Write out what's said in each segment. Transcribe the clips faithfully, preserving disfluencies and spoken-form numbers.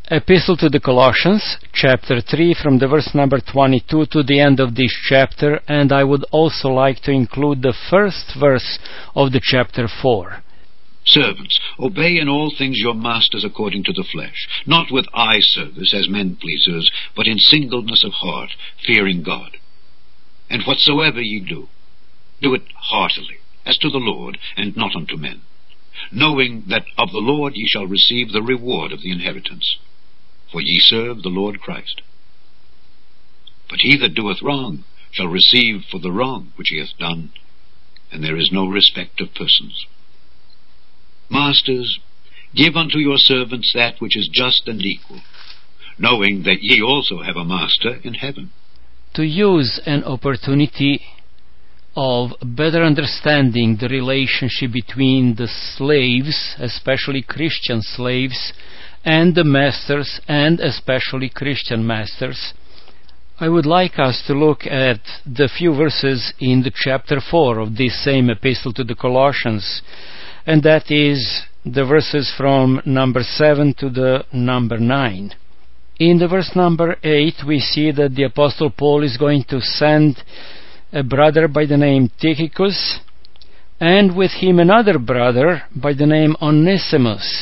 Epistle to the Colossians, chapter three, from the verse number twenty-two to the end of this chapter, and I would also like to include the first verse of the chapter four. Servants, obey in all things your masters according to the flesh, not with eye service as men pleasers, but in singleness of heart, fearing God. And whatsoever ye do, do it heartily, as to the Lord, and not unto men, knowing that of the Lord ye shall receive the reward of the inheritance. For ye serve the Lord Christ. But he that doeth wrong shall receive for the wrong which he hath done, and there is no respect of persons. Masters, give unto your servants that which is just and equal, knowing that ye also have a master in heaven. To use an opportunity of better understanding the relationship between the slaves, especially Christian slaves, and the masters, and especially Christian masters, I would like us to look at the few verses in the chapter four of this same epistle to the Colossians, and that is the verses from number seven to the number nine. In the verse number eight, we see that the Apostle Paul is going to send a brother by the name Tychicus, and with him another brother by the name Onesimus.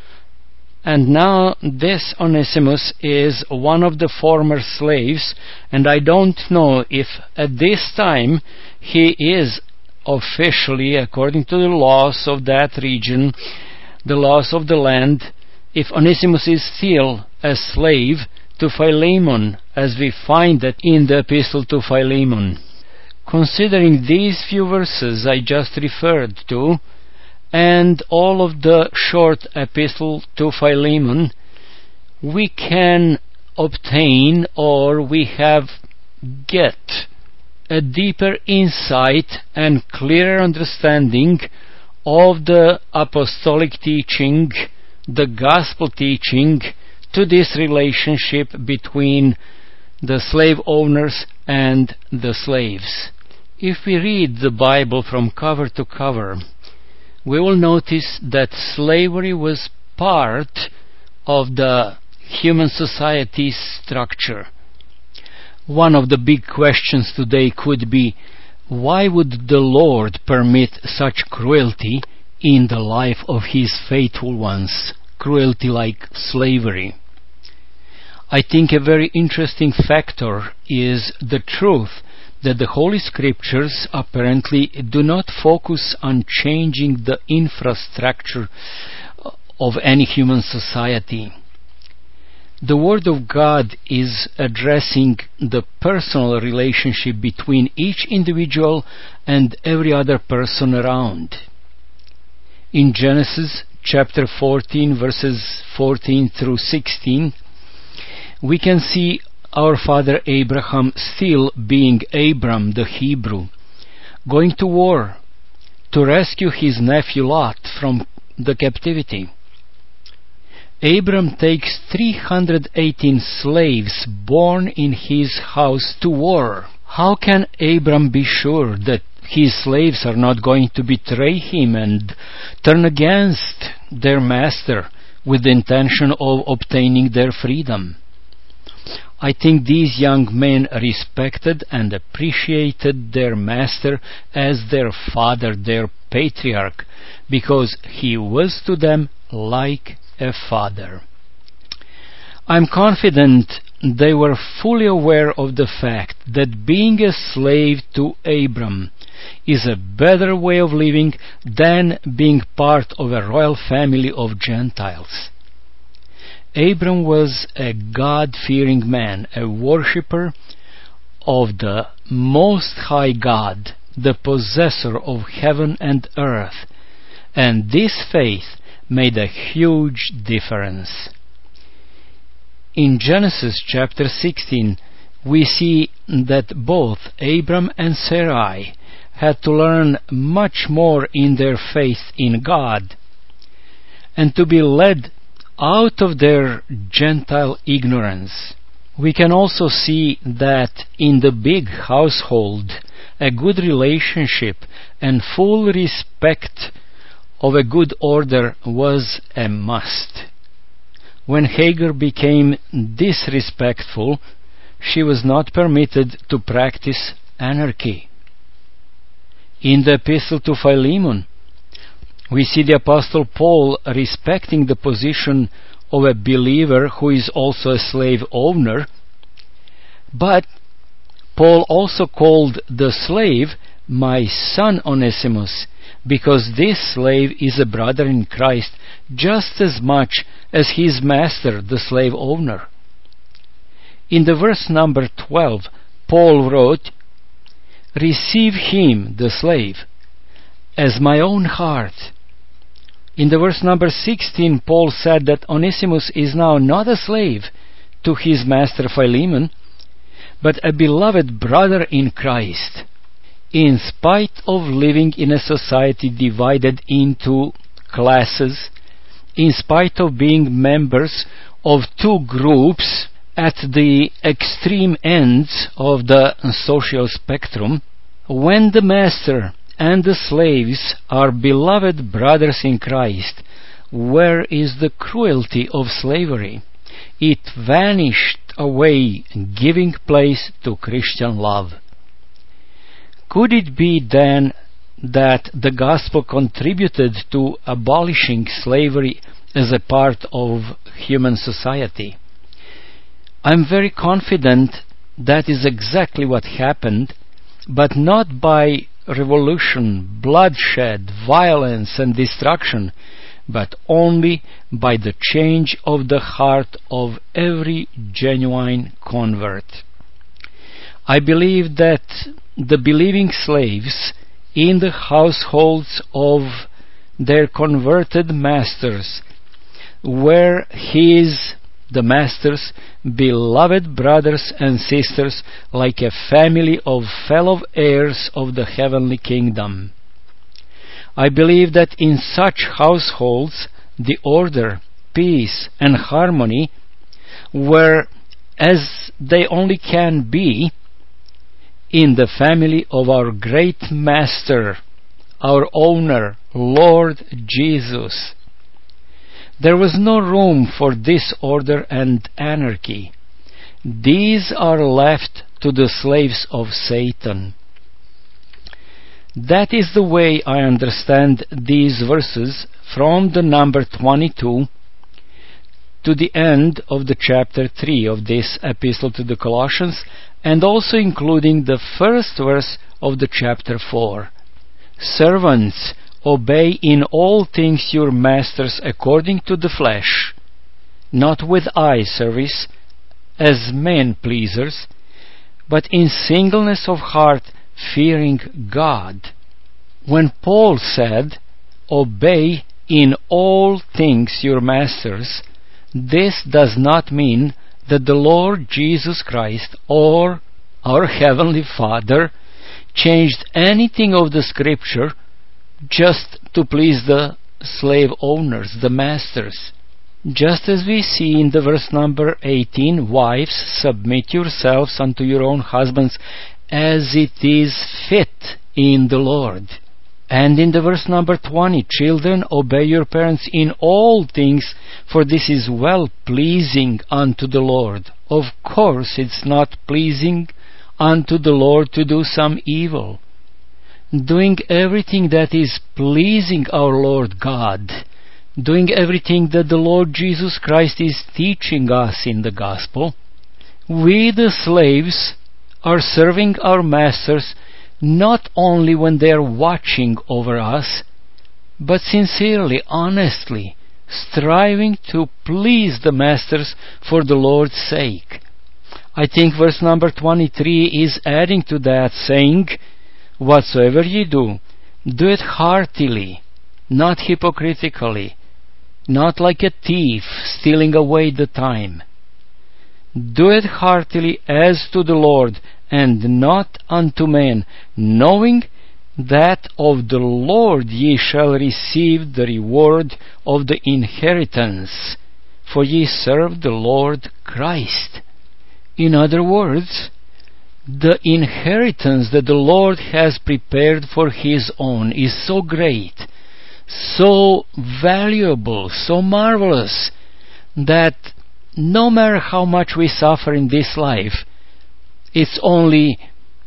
And now this Onesimus is one of the former slaves, and I don't know if at this time he is officially, according to the laws of that region, the laws of the land, if Onesimus is still a slave to Philemon, as we find that in the epistle to Philemon. Considering these few verses I just referred to, and all of the short epistle to Philemon, we can obtain, or we have get, a deeper insight and clearer understanding of the apostolic teaching, the gospel teaching, to this relationship between the slave owners and the slaves. If we read the Bible from cover to cover, we will notice that slavery was part of the human society's structure. One of the big questions today could be, why would the Lord permit such cruelty in the life of His faithful ones? Cruelty like slavery. I think a very interesting factor is the truth that the Holy Scriptures apparently do not focus on changing the infrastructure of any human society. The Word of God is addressing the personal relationship between each individual and every other person around. In Genesis chapter fourteen, verses fourteen through sixteen, we can see our father Abraham still being Abram the Hebrew, going to war to rescue his nephew Lot from the captivity. Abram takes three hundred eighteen slaves born in his house to war. How can Abram be sure that his slaves are not going to betray him and turn against their master with the intention of obtaining their freedom? I think these young men respected and appreciated their master as their father, their patriarch, because he was to them like a father. I'm confident they were fully aware of the fact that being a slave to Abram is a better way of living than being part of a royal family of Gentiles. Abram was a God-fearing man, a worshipper of the Most High God, the possessor of heaven and earth, and this faith made a huge difference. In Genesis chapter sixteen, we see that both Abram and Sarai had to learn much more in their faith in God, and to be led out of their Gentile ignorance. We can also see that in the big household, a good relationship and full respect of a good order was a must. When Hagar became disrespectful, she was not permitted to practice anarchy. In the epistle to Philemon, we see the Apostle Paul respecting the position of a believer who is also a slave owner, but Paul also called the slave my son Onesimus, because this slave is a brother in Christ just as much as his master, the slave owner. In the verse number twelve, Paul wrote, "Receive him, the slave, as my own heart." In the verse number sixteen, Paul said that Onesimus is now not a slave to his master Philemon, but a beloved brother in Christ. In spite of living in a society divided into classes, in spite of being members of two groups at the extreme ends of the social spectrum, when the master and the slaves are beloved brothers in Christ, where is the cruelty of slavery? It vanished away, giving place to Christian love. Could it be then that the gospel contributed to abolishing slavery as a part of human society? I'm very confident that is exactly what happened, but not by revolution, bloodshed, violence and destruction, but only by the change of the heart of every genuine convert. I believe that the believing slaves in the households of their converted masters were his, the master's, beloved brothers and sisters, like a family of fellow heirs of the heavenly kingdom. I believe that in such households the order, peace, and harmony were as they only can be in the family of our great Master, our owner, Lord Jesus. There was no room for disorder and anarchy. These are left to the slaves of Satan. That is the way I understand these verses from the number twenty-two to the end of the chapter three of this epistle to the Colossians, and also including the first verse of the chapter four. Servants, obey in all things your masters according to the flesh, not with eye service as men pleasers, but in singleness of heart, fearing God. When Paul said, obey in all things your masters, this does not mean that the Lord Jesus Christ or our Heavenly Father changed anything of the Scripture just to please the slave owners, the masters. Just as we see in the verse number eighteen, wives, submit yourselves unto your own husbands as it is fit in the Lord. And in the verse number twenty, children, obey your parents in all things, for this is well pleasing unto the Lord. Of course, it's not pleasing unto the Lord to do some evil. Doing everything that is pleasing our Lord God, doing everything that the Lord Jesus Christ is teaching us in the gospel, we the slaves are serving our masters not only when they are watching over us, but sincerely, honestly, striving to please the masters for the Lord's sake. I think verse number twenty-three is adding to that, saying, whatsoever ye do, do it heartily, not hypocritically, not like a thief stealing away the time. Do it heartily as to the Lord, and not unto men, knowing that of the Lord ye shall receive the reward of the inheritance, for ye serve the Lord Christ. In other words, the inheritance that the Lord has prepared for His own is so great, so valuable, so marvelous, that no matter how much we suffer in this life, it's only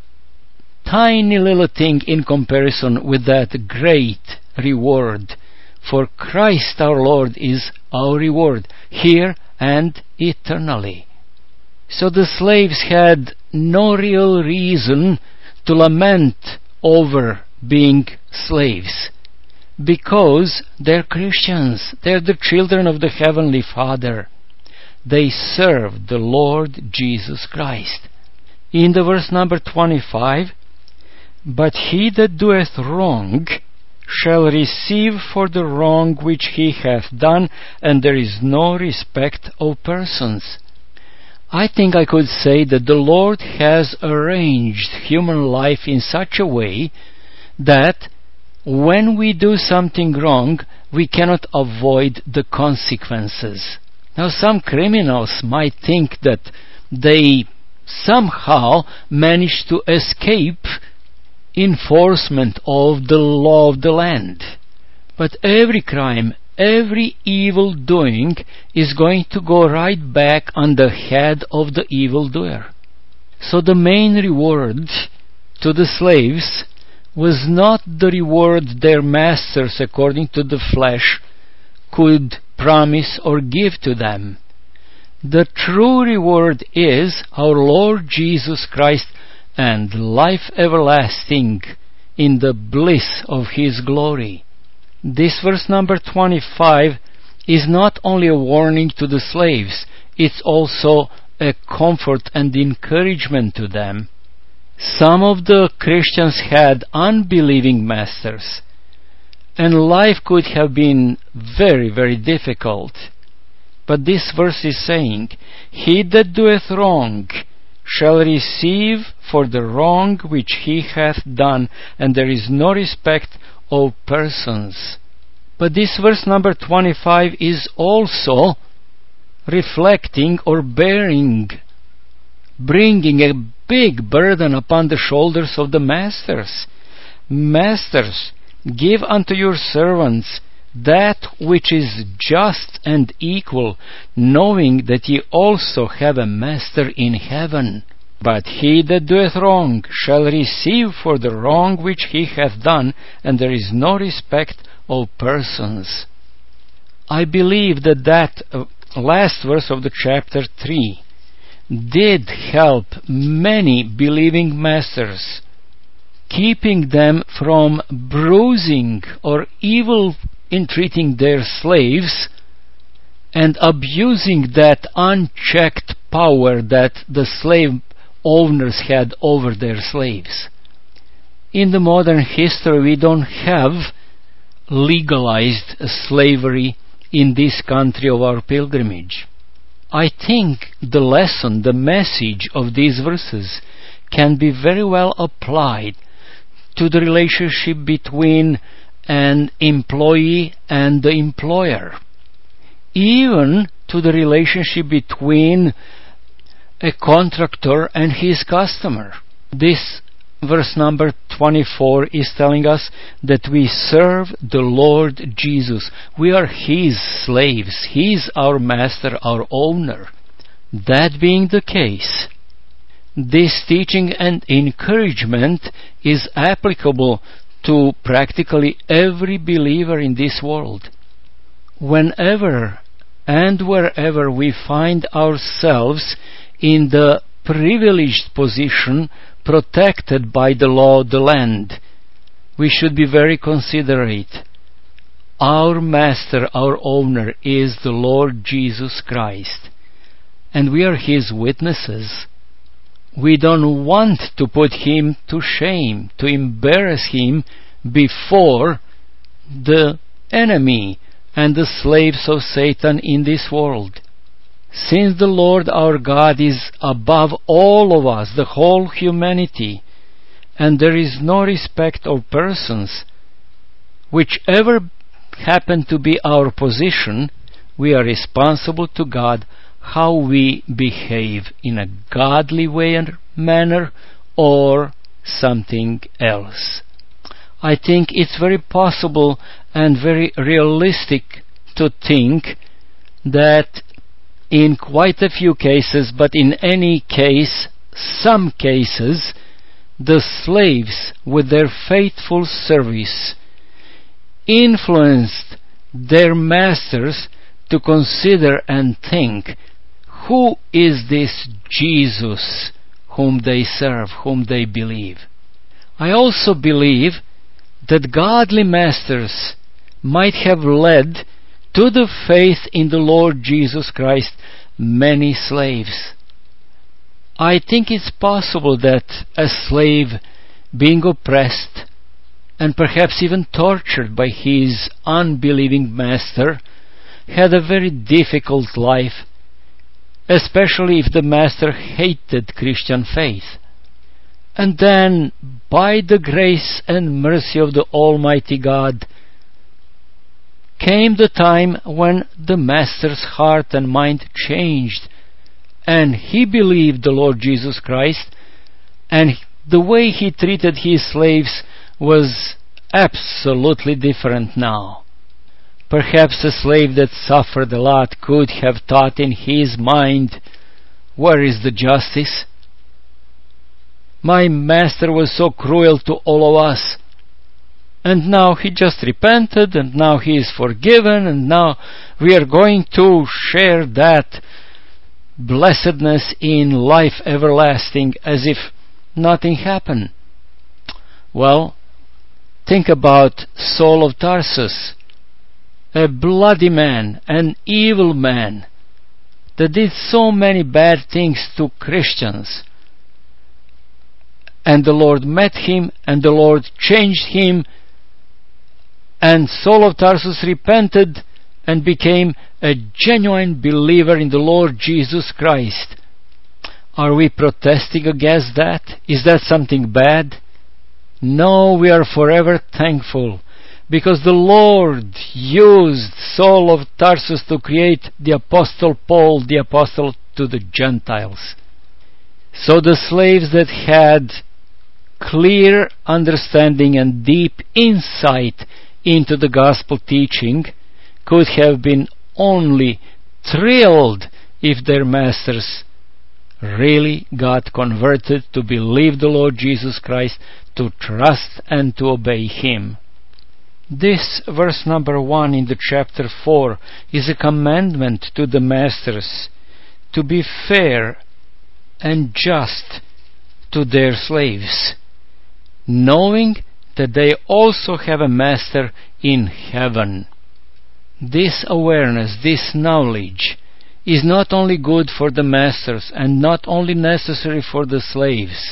tiny little thing in comparison with that great reward. For Christ our Lord is our reward, here and eternally. So the slaves had no real reason to lament over being slaves, because they're Christians, they're the children of the Heavenly Father. They serve the Lord Jesus Christ. In the verse number twenty-five, "But he that doeth wrong shall receive for the wrong which he hath done, and there is no respect of persons." I think I could say that the Lord has arranged human life in such a way that when we do something wrong, we cannot avoid the consequences. Now, some criminals might think that they somehow manage to escape enforcement of the law of the land. But every crime, every evil doing is going to go right back on the head of the evildoer. So the main reward to the slaves was not the reward their masters, according to the flesh, could promise or give to them. The true reward is our Lord Jesus Christ and life everlasting in the bliss of His glory. This verse number twenty-five is not only a warning to the slaves, it's also a comfort and encouragement to them. Some of the Christians had unbelieving masters, and life could have been very, very difficult. But this verse is saying, "He that doeth wrong shall receive for the wrong which he hath done, and there is no respect of persons." But this verse number twenty-five is also reflecting or bearing, bringing a big burden upon the shoulders of the masters. "Masters, give unto your servants that which is just and equal, knowing that ye also have a master in heaven. But he that doeth wrong shall receive for the wrong which he hath done, and there is no respect of persons." I believe that that uh, last verse of the chapter three did help many believing masters, keeping them from bruising or evil entreating their slaves and abusing that unchecked power that the slave owners had over their slaves. In the modern history, we don't have legalized slavery in this country of our pilgrimage. I think the lesson, the message of these verses can be very well applied to the relationship between an employee and the employer, even to the relationship between a contractor and his customer. This verse number twenty-four is telling us that we serve the Lord Jesus. We are His slaves. He is our master, our owner. That being the case, this teaching and encouragement is applicable to practically every believer in this world. Whenever and wherever we find ourselves in the privileged position protected by the law of the land, we should be very considerate. Our master, our owner, is the Lord Jesus Christ, and we are His witnesses. We don't want to put Him to shame, to embarrass Him before the enemy and the slaves of Satan in this world. Since the Lord our God is above all of us, the whole humanity, and there is no respect of persons, whichever happen to be our position, we are responsible to God how we behave in a godly way and manner or something else. I think it's very possible and very realistic to think that in quite a few cases, but in any case, some cases, the slaves, with their faithful service, influenced their masters to consider and think, who is this Jesus whom they serve, whom they believe? I also believe that godly masters might have led to the faith in the Lord Jesus Christ many slaves. I think it's possible that a slave, being oppressed and perhaps even tortured by his unbelieving master, had a very difficult life, especially if the master hated Christian faith. And then, by the grace and mercy of the Almighty God, came the time when the master's heart and mind changed, and he believed the Lord Jesus Christ, and the way he treated his slaves was absolutely different now. Perhaps a slave that suffered a lot could have thought in his mind, where is the justice? My master was so cruel to all of us, and now he just repented, and now he is forgiven, and now we are going to share that blessedness in life everlasting as if nothing happened. Well, think about Saul of Tarsus, a bloody man, an evil man, that did so many bad things to Christians. And the Lord met him, and the Lord changed him, and Saul of Tarsus repented and became a genuine believer in the Lord Jesus Christ. Are we protesting against that? Is that something bad? No, we are forever thankful, because the Lord used Saul of Tarsus to create the Apostle Paul, the Apostle to the Gentiles. So the slaves that had clear understanding and deep insight into the gospel teaching could have been only thrilled if their masters really got converted to believe the Lord Jesus Christ, to trust and to obey Him. This verse number one in the chapter four is a commandment to the masters to be fair and just to their slaves, knowing that they also have a master in heaven. This awareness, this knowledge, is not only good for the masters and not only necessary for the slaves.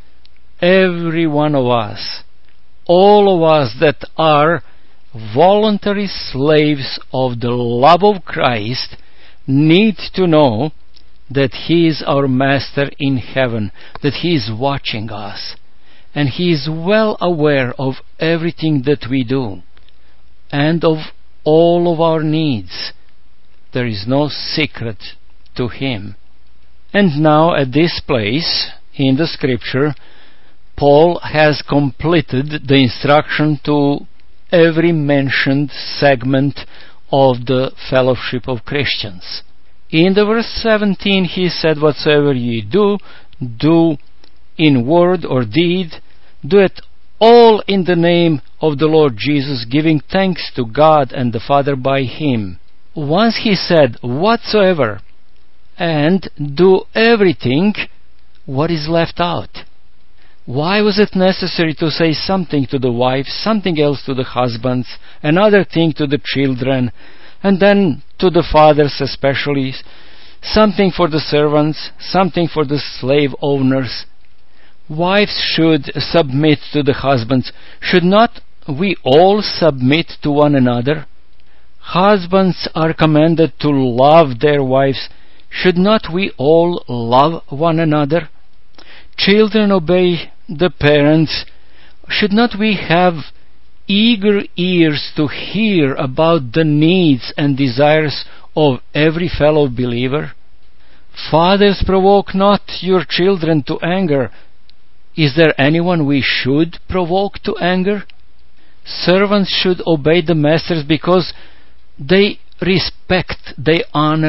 Every one of us, all of us that are voluntary slaves of the love of Christ, need to know that He is our master in heaven, that He is watching us, and He is well aware of everything that we do and of all of our needs. There is no secret to Him. And now at this place in the scripture, Paul has completed the instruction to every mentioned segment of the fellowship of Christians. In the verse seventeen he said, "Whatsoever ye do, do in word or deed, do it all in the name of the Lord Jesus, giving thanks to God and the Father by Him." Once he said whatsoever and do everything, what is left out? Why was it necessary to say something to the wives, something else to the husbands, another thing to the children, and then to the fathers especially, something for the servants, something for the slave owners? Wives should submit to the husbands. Should not we all submit to one another? Husbands are commanded to love their wives. Should not we all love one another? Children obey the parents. Should not we have eager ears to hear about the needs and desires of every fellow believer? Fathers, provoke not your children to anger. Is there anyone we should provoke to anger? Servants should obey the masters because they respect, they honor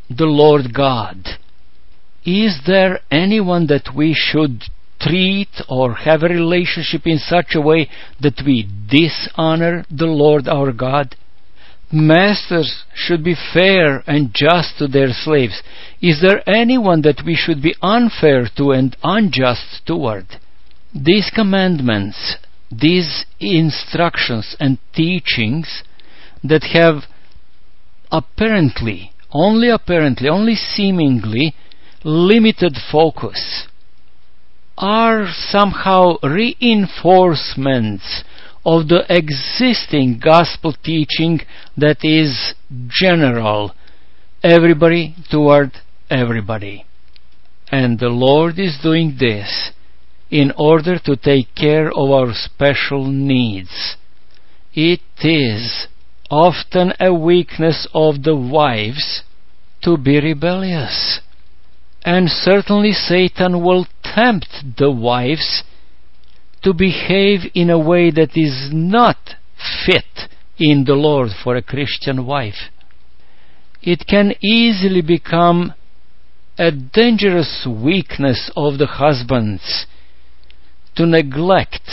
the Lord God. Is there anyone that we should treat or have a relationship in such a way that we dishonor the Lord our God? Masters should be fair and just to their slaves. Is there anyone that we should be unfair to and unjust toward? These commandments, these instructions and teachings that have apparently, only apparently, only seemingly limited focus, are somehow reinforcements of the existing gospel teaching that is general, everybody toward everybody. And the Lord is doing this in order to take care of our special needs. It is often a weakness of the wives to be rebellious. And certainly Satan will tempt the wives to behave in a way that is not fit in the Lord for a Christian wife. It can easily become a dangerous weakness of the husbands to neglect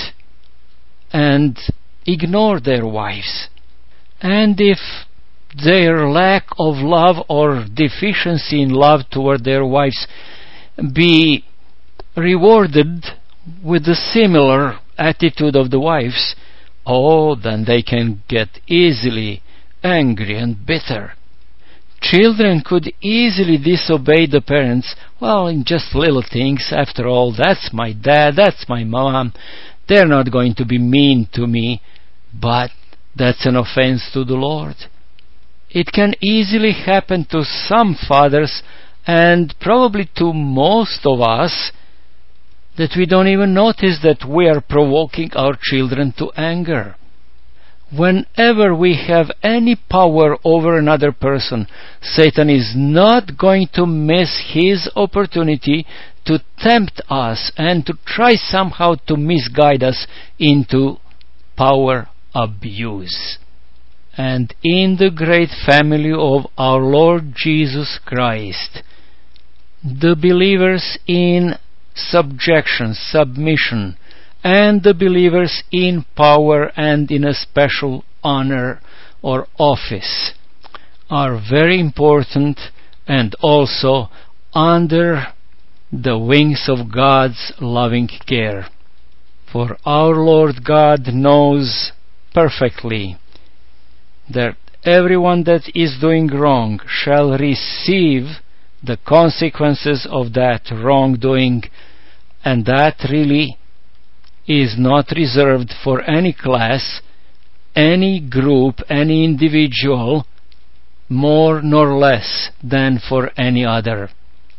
and ignore their wives. And if their lack of love or deficiency in love toward their wives be rewarded with the similar attitude of the wives, oh, then they can get easily angry and bitter. Children could easily disobey the parents, well, in just little things. After all, that's my dad, that's my mom, they're not going to be mean to me. But that's an offense to the Lord. It can easily happen to some fathers, and probably to most of us, that we don't even notice that we are provoking our children to anger. Whenever we have any power over another person, Satan is not going to miss his opportunity to tempt us and to try somehow to misguide us into power abuse. And in the great family of our Lord Jesus Christ, the believers in subjection, submission, and the believers in power and in a special honor or office are very important, and also under the wings of God's loving care. For our Lord God knows perfectly that everyone that is doing wrong shall receive the consequences of that wrongdoing, and that really is not reserved for any class, any group, any individual, more nor less than for any other.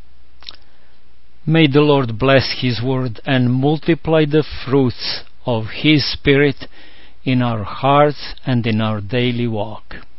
May the Lord bless His word and multiply the fruits of His Spirit in our hearts and in our daily walk.